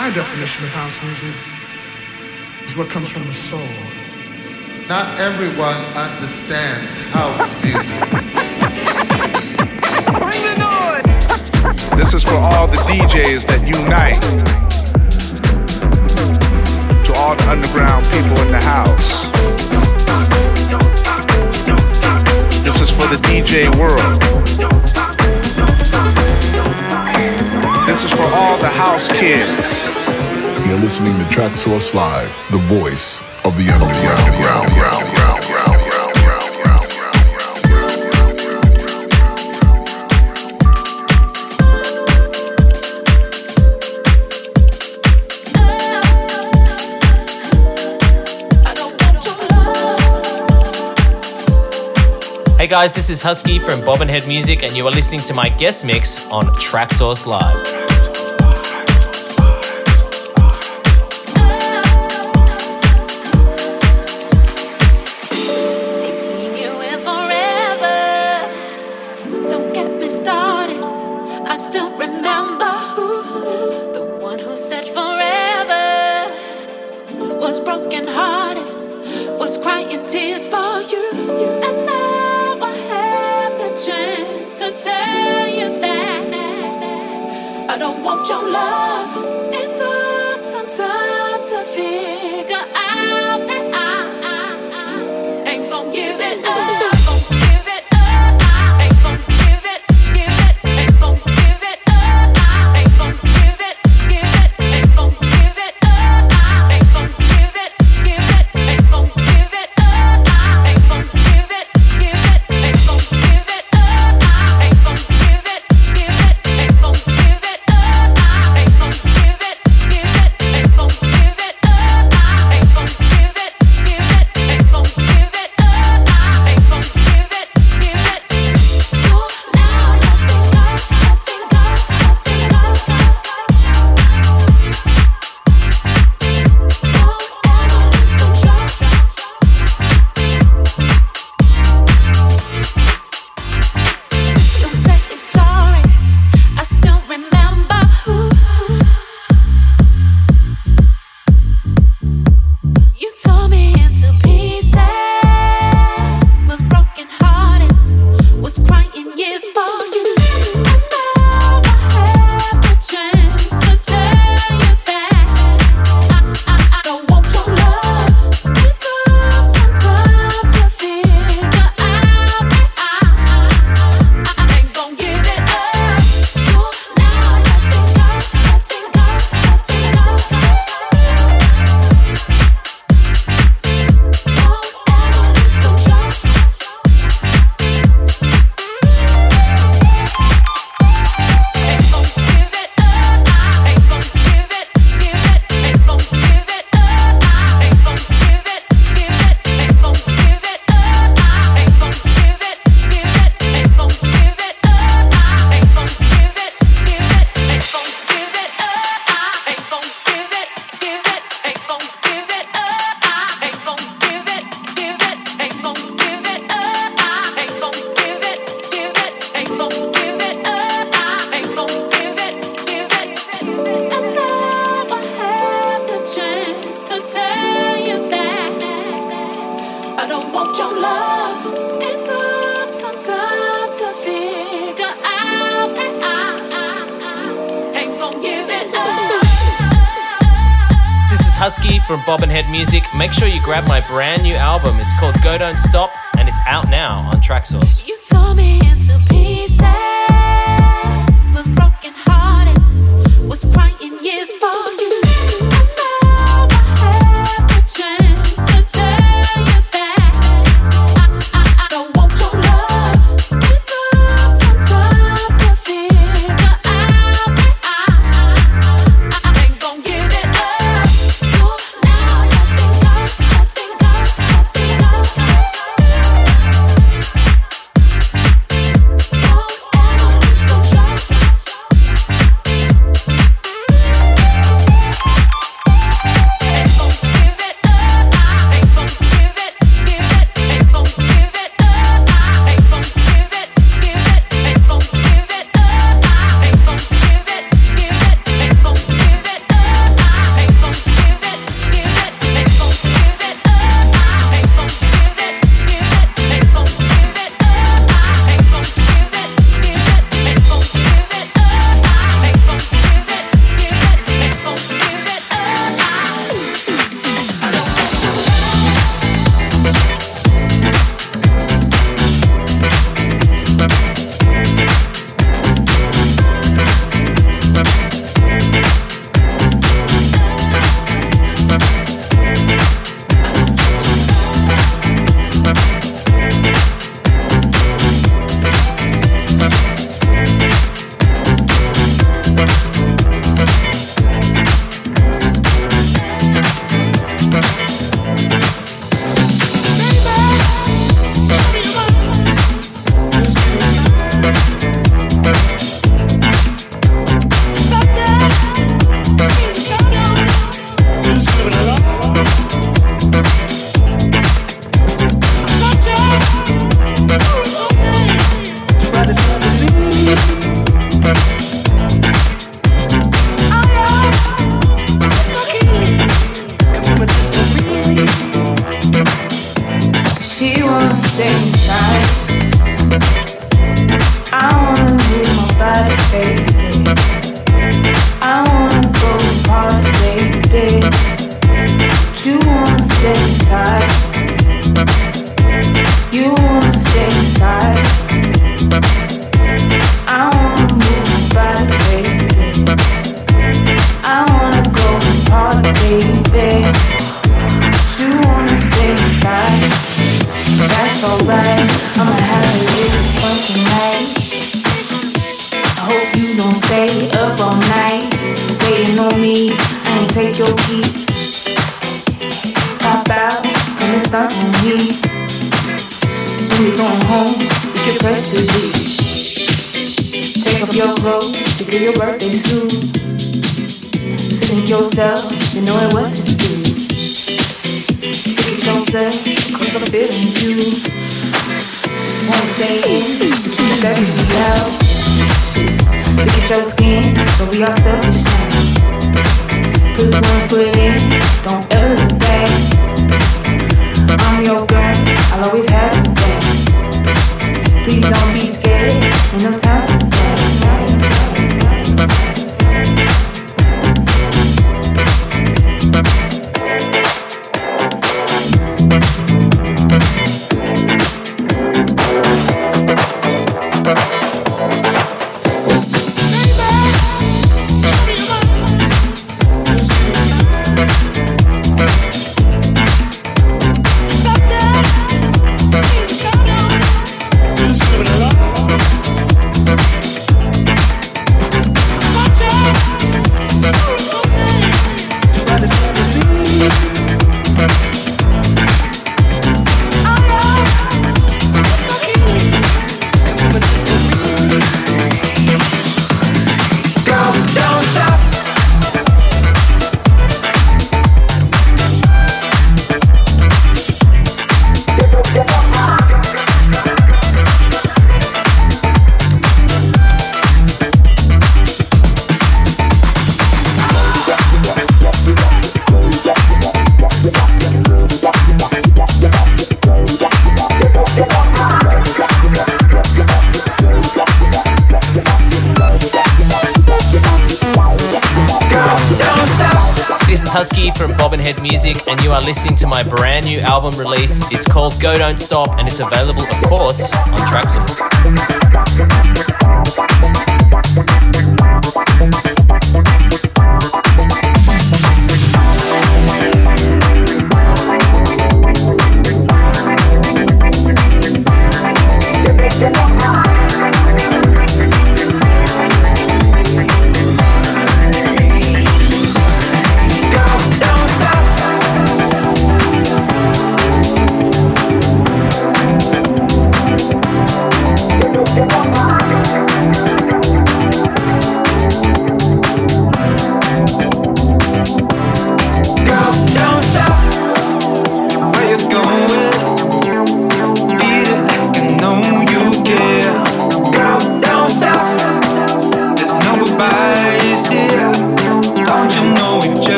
My definition of house music is what comes from the soul. Not everyone understands house music. Bring the noise! This is for all the DJs that unite. To all the underground people in the house. This is for the DJ world. This is for all the house kids. You're listening to Track Source Live, the voice of the underground. Hey guys, this is Husky from Bob and Head Music, and you are listening to my guest mix on Traxsource Live. Husky from Bob and Head Music. Make sure you grab my brand new album. It's called Go Don't Stop, and it's out now on Traxsource. You tore me into pieces, was broken hearted, was crying years for you. take your key. Pop out, and it's not on me. When you're going home, you can press the Z. Take off your clothes to get your birthday suit. Think yourself, you know what to do. Look at yourself, cause I'm feeling you. Wanna stay in, but you better be out. Look at your skin, don't be all selfish now. Put one foot in, don't ever look back. I'm your girl, I'll always have you back. Please don't be scared, ain't no time for that. Husky from Bobbin Head Music, and you are listening to my brand new album release. It's called Go Don't Stop, and it's available, of course, on Traxsource. Come on.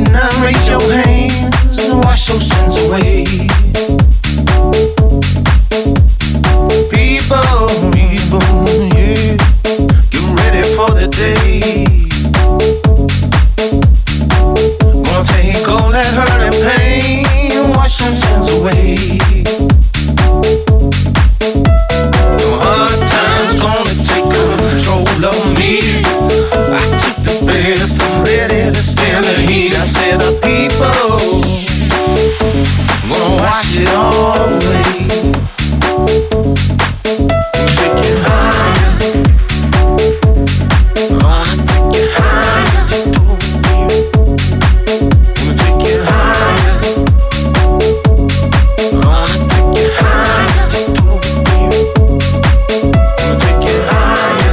now raise your hands and wash those sins away. People, yeah, get ready for the day. Gonna take all that hurt and pain and wash some sins away. No hard times gonna take control of me. I took the best, I'm ready to stand the heat. I said, people, gonna wash it all away. Take it higher. Gonna take it higher. Gonna take it higher. Gonna take it higher. Gonna take it higher.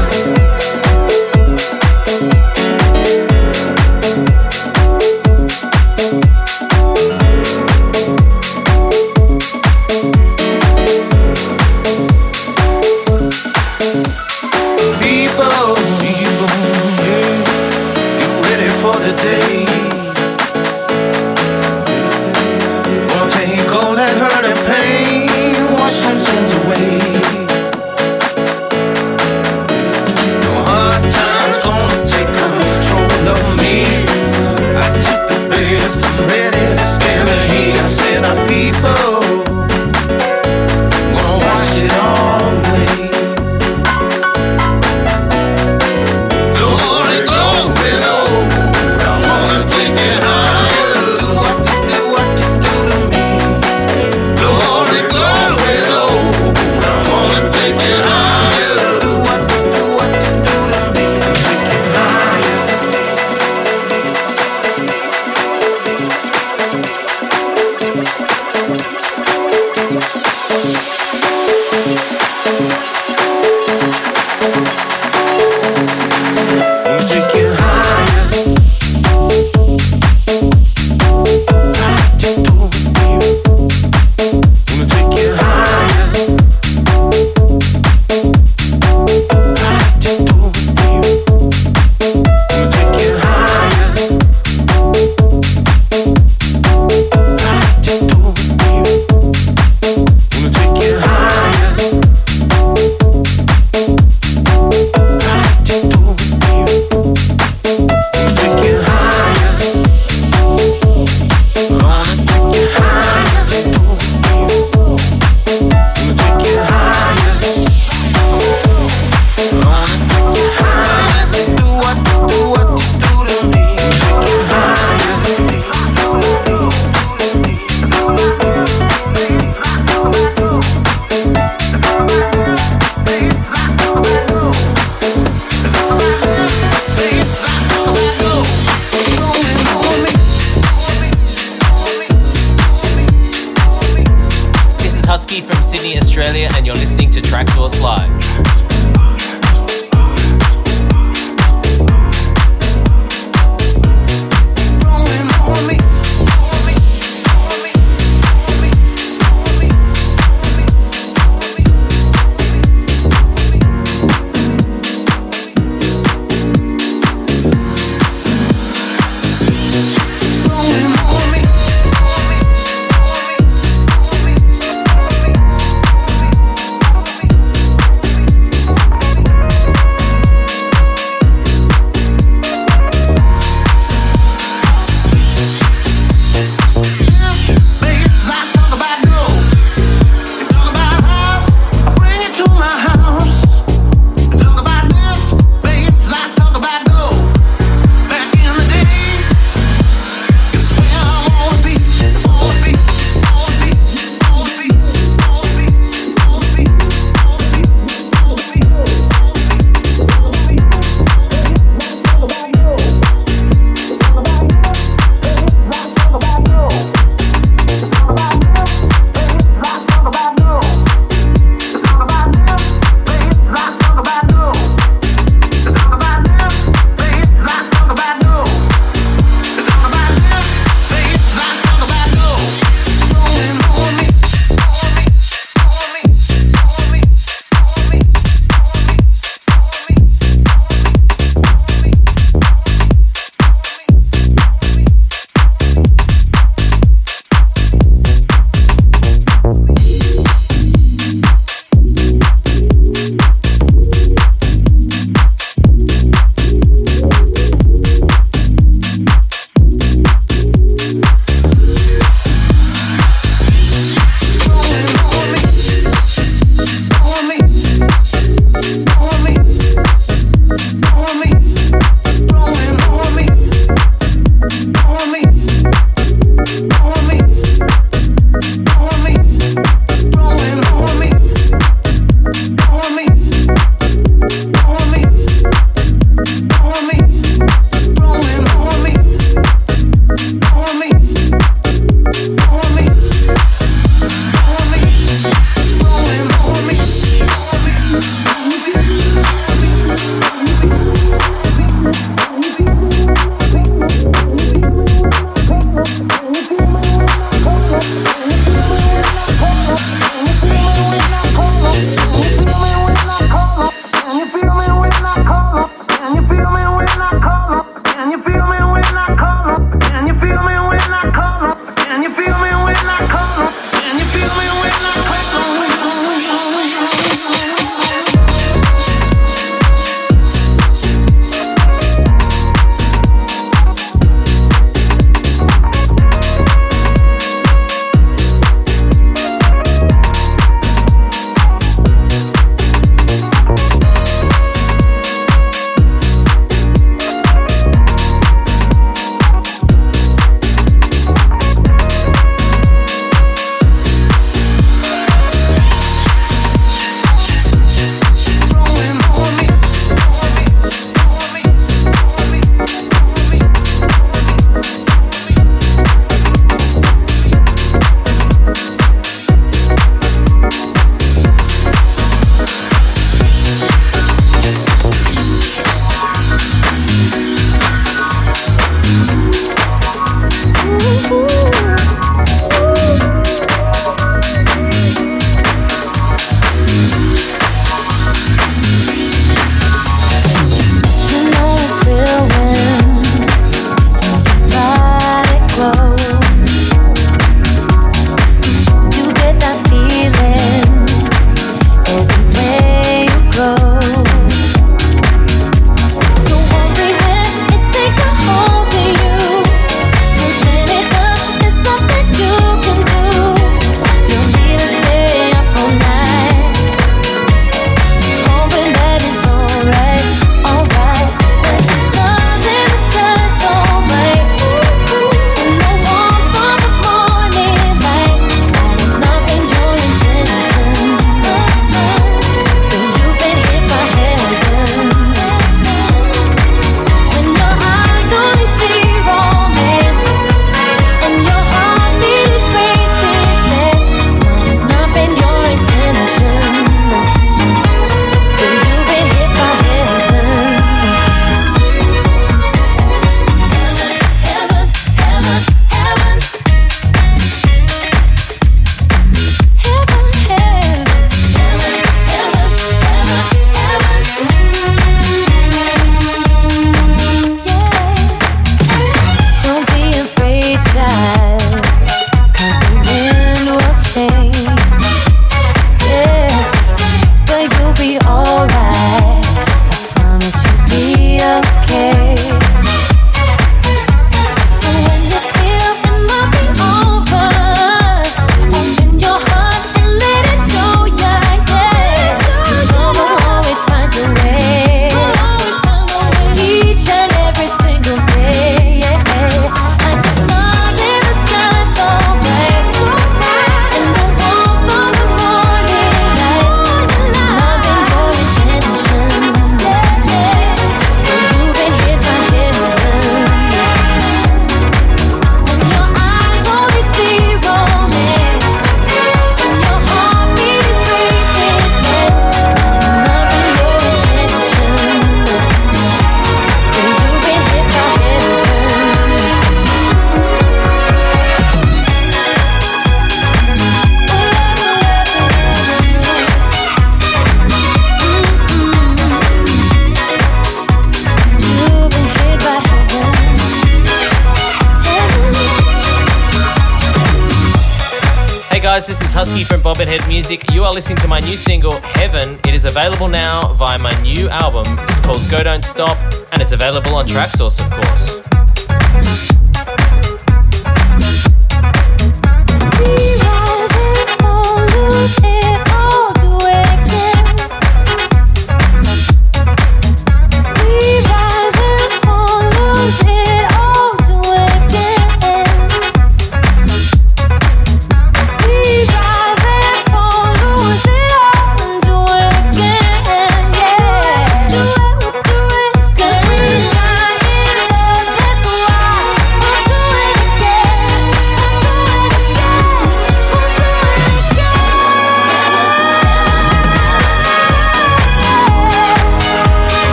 guys, this is Husky from Bobbin Head Music. You are listening to my new single, Heaven. It is available now via my new album. It's called Go Don't Stop, and it's available on Traxsource, of course.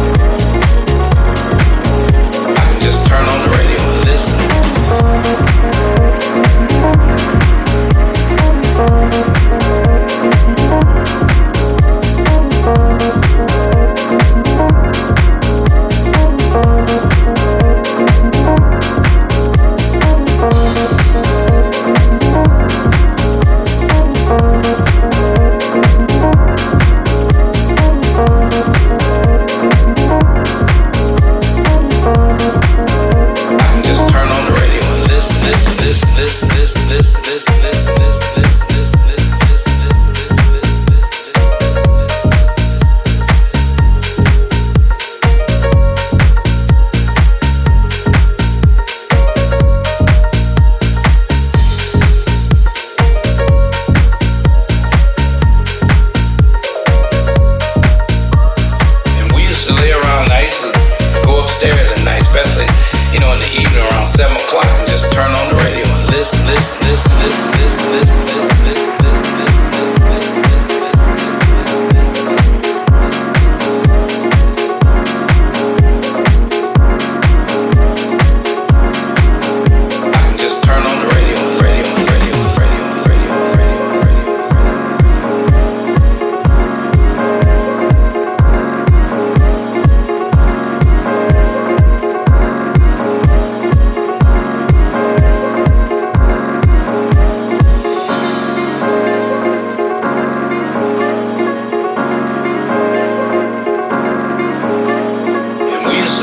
Just turn on the radio and listen.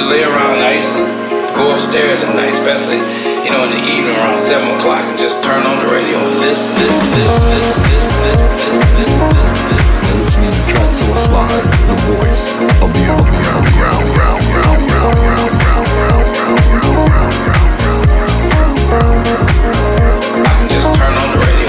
to lay around nice, go upstairs at night, especially, you know, in the evening around 7 o'clock and just turn on the radio and listen. You're listening to Track Source Live, the voice of the underground. I can just turn on the radio.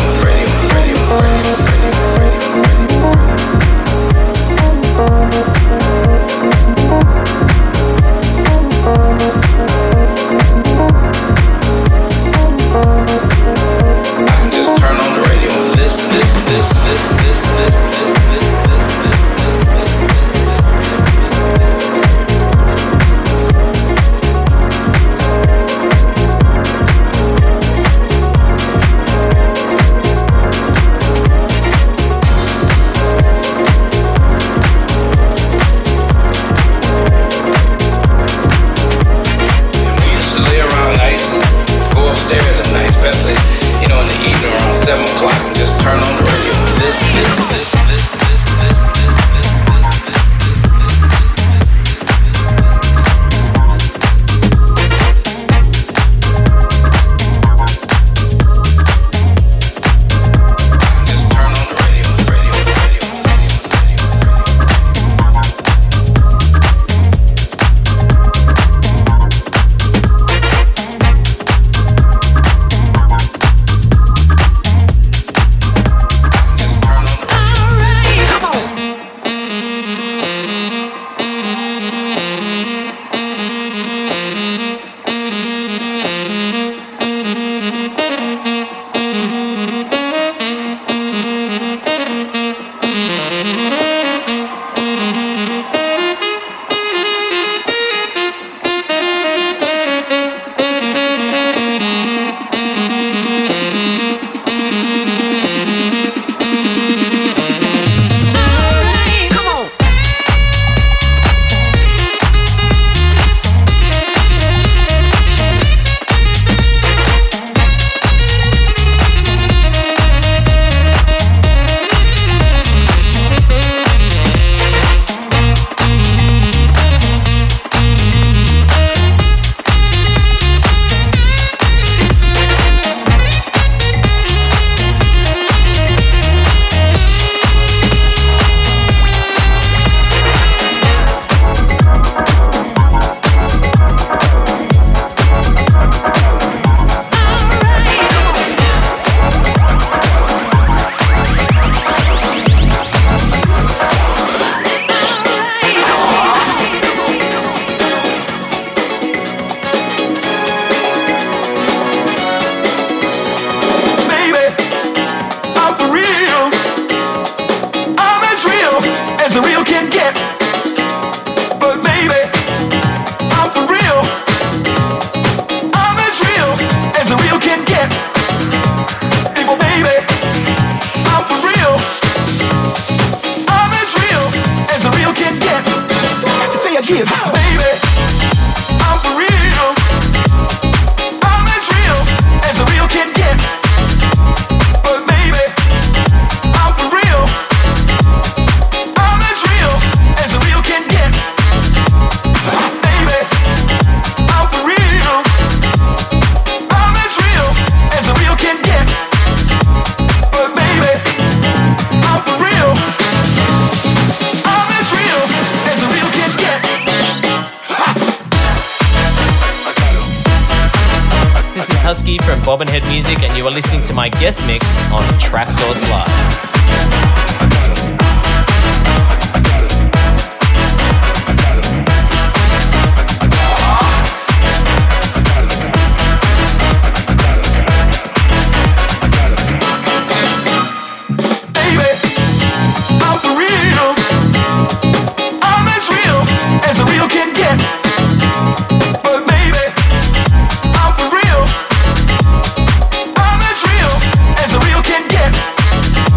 Husky from Bobbinhead Music, and you are listening to my guest mix on Track Source Live. I'm as real as a real can get.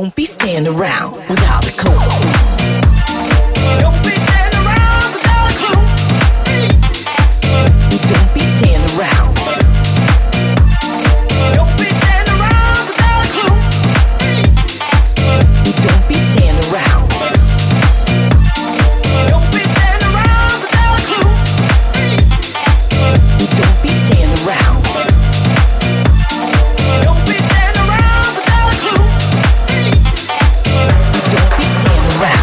Don't be standing around without a clue. Don't be standing around without a clue. Don't be standing around. Don't be standing around without a clue. Don't be standing around. Don't be standing around without a clue. Don't be standing around. Don't be standing around without a clue. Don't be standing around.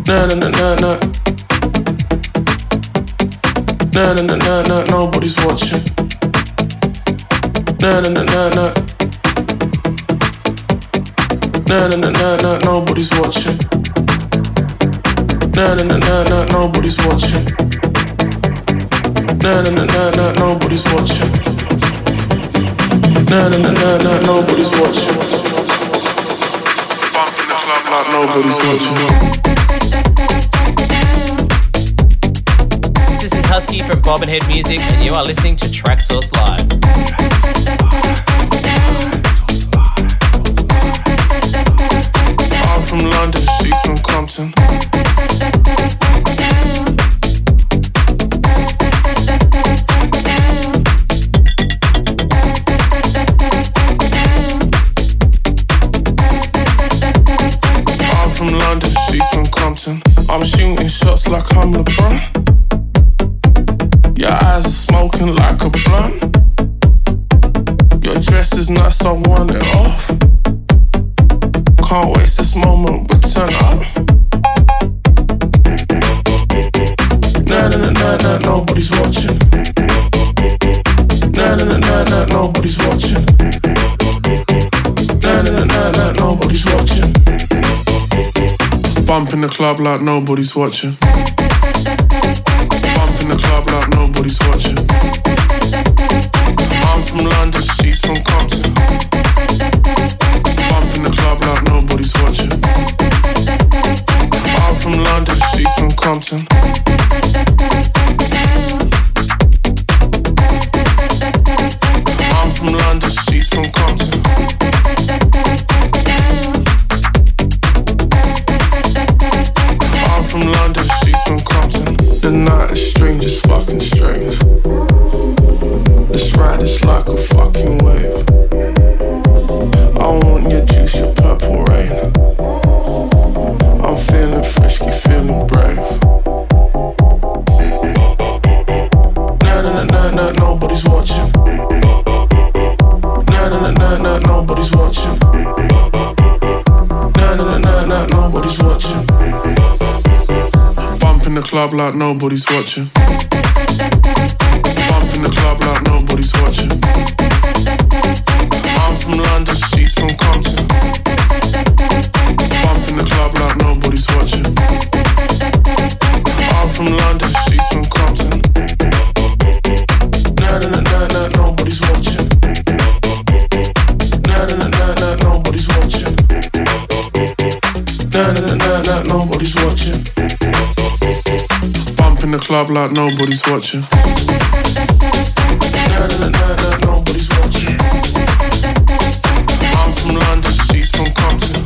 Na na na na na. Na na na na na. Nobody's watching. Na na na na na. Na na na na na. Nobody's watching. Na na na na na. Nobody's watching. Na na na na na. Nobody's watching. Na na na na na. Nobody's watching. Bump in the club like nobody's watching. This is Husky from Bob and Head Music, and you are listening to Traxsource Live. I'm from London, she's from Compton. I'm from London, she's from Compton. I'm shooting shots like I'm LeBron. Your eyes are smoking like a blunt. Your dress is nice, I want it off. Can't waste this moment, but turn up. Na na na na na, nobody's watching. Na na na na na, nobody's watching. Na na na na na, nobody's watching. Bump in the club like nobody's watching. Bump in the club like nobody's watching. I'm from London, she's from Compton. Bump in the club like nobody's watching. I'm from London, she's from Compton. I'm from London, she's from Compton. I'm from London, she's from Compton. The night is strange, it's fucking strange. Let's ride this like a fucking wave. I want your juice, your purple rain. I'm feeling frisky, feeling brave. Na na na na na, nobody's watching. Na na na na na, nobody's watching. Na na na na na, nobody's watching. Bump in the club like nobody's watching. Bump in the club like nobody's watching. I'm from London, she's from Compton. Bump in the club like nobody's watching. I'm from London, she's from Compton. Na na na na na, nobody's watching. Na na na na na, nobody's watching. Na na na na na, nobody's watching. Bump in the club like nobody's watching. Na na na na na, nobody's watching. I'm from London, she's from Compton.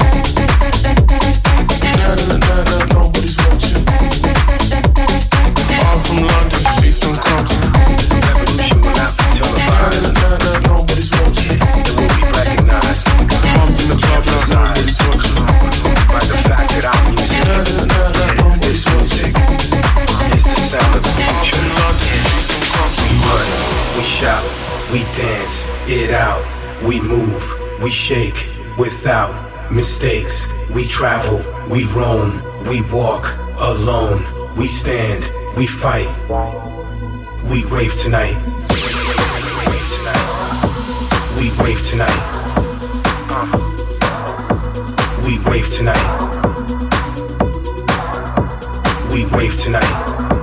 Na na na na na, nobody's watching. I'm from London, she's from Compton. Revolution will not be televised. Na na na na, nobody's watching. It will be recognized. Bump in the club like nobody's watching. By the fact that our music, Na na na na, nobody's this music, is the sound of the future. from London, she's from Compton. We run, we shout, we dance it out. We move, we shake without mistakes. We travel, we roam, we walk alone. We stand, we fight, we rave tonight. We rave tonight. We rave tonight. We rave tonight.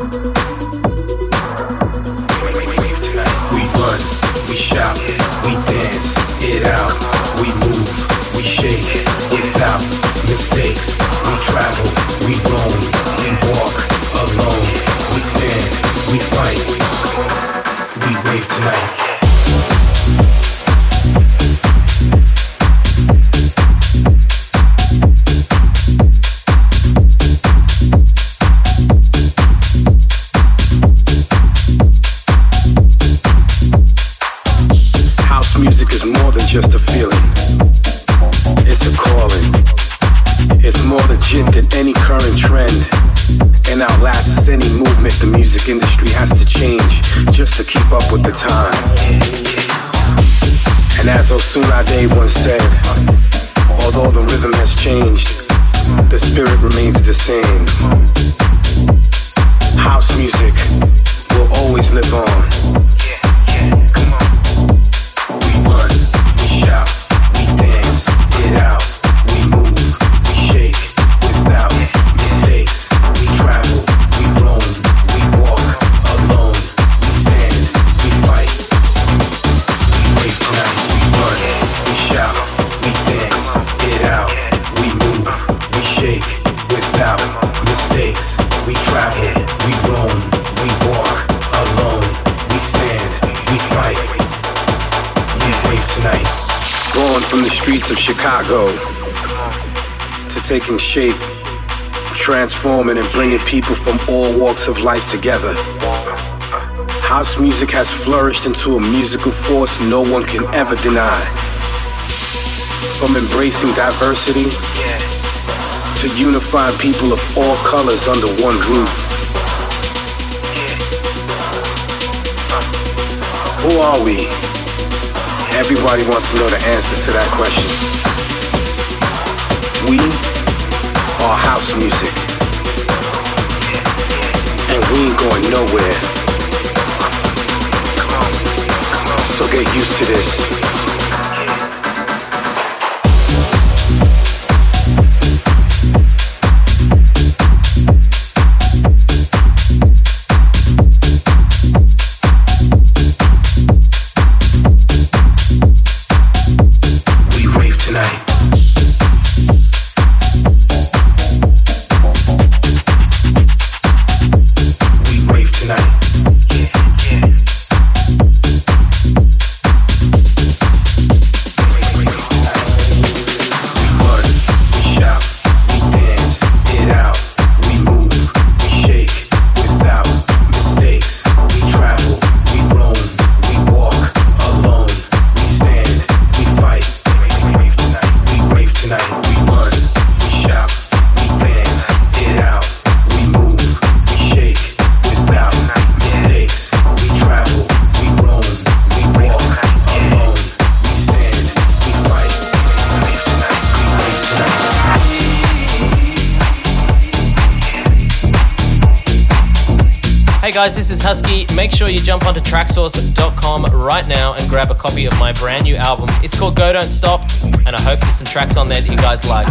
We run, we shout, we dance it out. We move, we shake without mistakes. We travel, we roam, we walk alone. We stand, we fight, we rave tonight. Music is more than just a feeling. It's a calling. It's more legit than any current trend, and outlasts any movement the music industry has to change just to keep up with the time. And as Osunade once said, although the rhythm has changed, the spirit remains the same. House music will always live on. We run, we shout, we dance, get out, we move, we shake, without mistakes. We travel, we roam, we walk alone, we stand, we fight. We wake tonight, we run, we shout, we dance, get out, we move, we shake, without mistakes. We travel, we roam, we walk alone, we stand, we fight. We wave tonight. Going from the streets of Chicago to taking shape, transforming and bringing people from all walks of life together. House music has flourished into a musical force no one can ever deny. From embracing diversity to unifying people of all colors under one roof. Who are we? Everybody wants to know the answers to that question. We are house music. And we ain't going nowhere. So get used to this. Hey guys, this is Husky. Make sure you jump onto tracksource.com right now and grab a copy of my brand new album. It's called Go Don't Stop, and I hope there's some tracks on there that you guys like.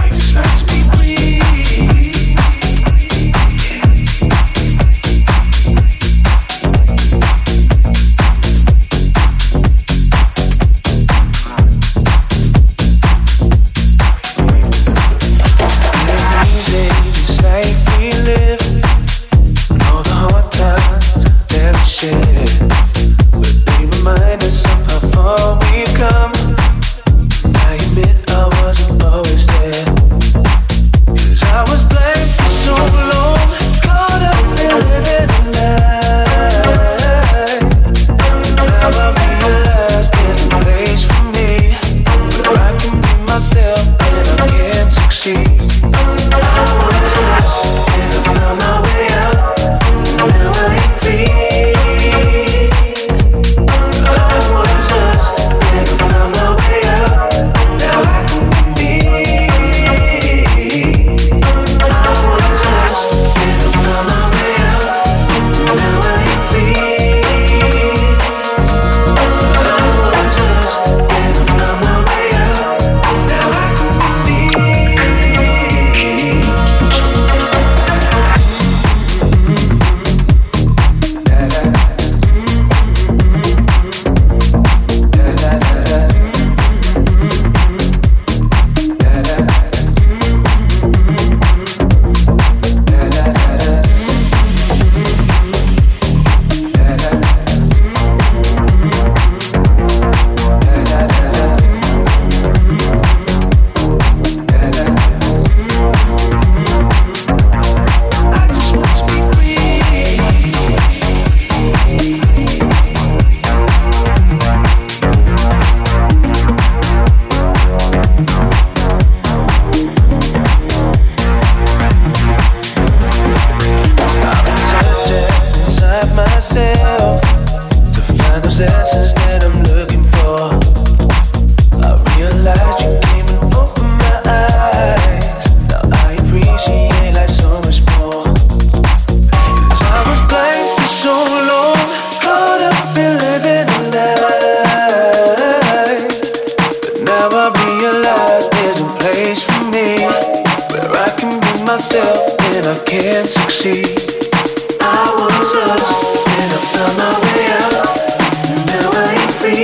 can succeed. I was lost and I found my way out. Now I am free.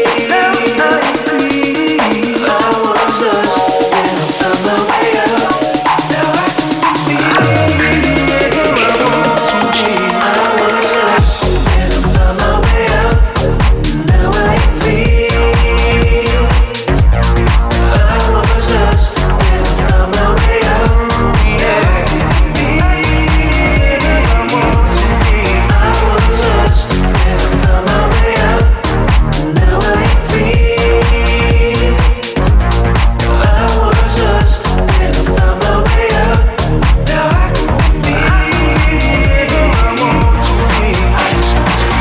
I was lost and I found my way out. Now I can be. I was lost and I found my way out. Now I am free. I was lost and I found my way out. Now I can be. I was lost and I found my way out. Now I am free. I was lost and I found my way out. Now I can be. I want to be. I just want to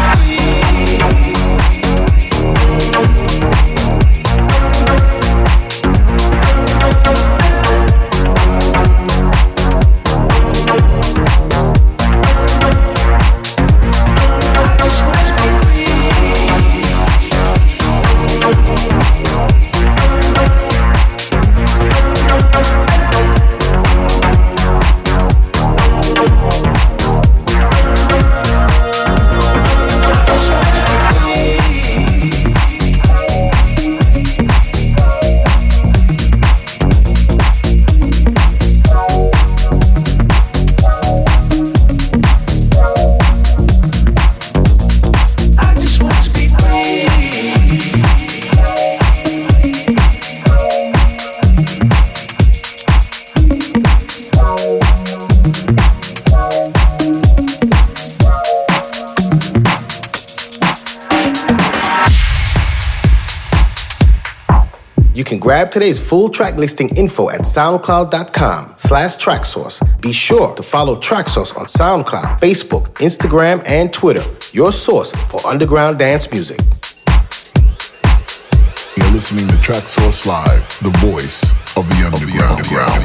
You can grab today's full track listing info at soundcloud.com/tracksource. Be sure to follow Tracksource on SoundCloud, Facebook, Instagram, and Twitter, your source for underground dance music. You're listening to Tracksource Live, the voice of the underground.